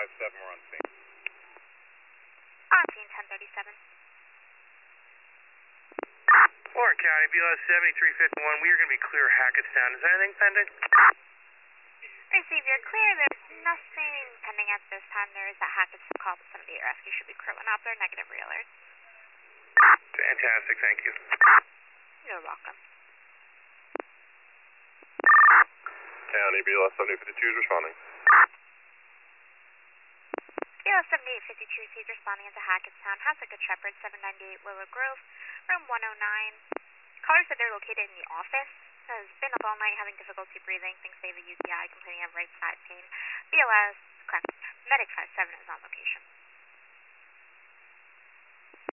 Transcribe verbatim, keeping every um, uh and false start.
five seven, we're on scene. On scene, ten thirty-seven. Warren County, B L S seventy-three fifty-one, we are going to be clear Hackettstown. Is anything pending? Receive, you're clear. There's nothing pending at this time. There is that Hackettstown call, but seventy-eight rescue should be crewing out there. Negative realers. Fantastic, thank you. You're welcome. County, B L S seventy fifty-two is responding. B L S seventy-eight fifty-two received responding into Hackettstown. Has a Good Shepherd, seven ninety-eight Willow Grove, room one oh nine. Caller said they're located in the office. Has been up all night having difficulty breathing. Thinks they have a U T I, complaining of right side pain. B L S, correct. Medic five seven is on location.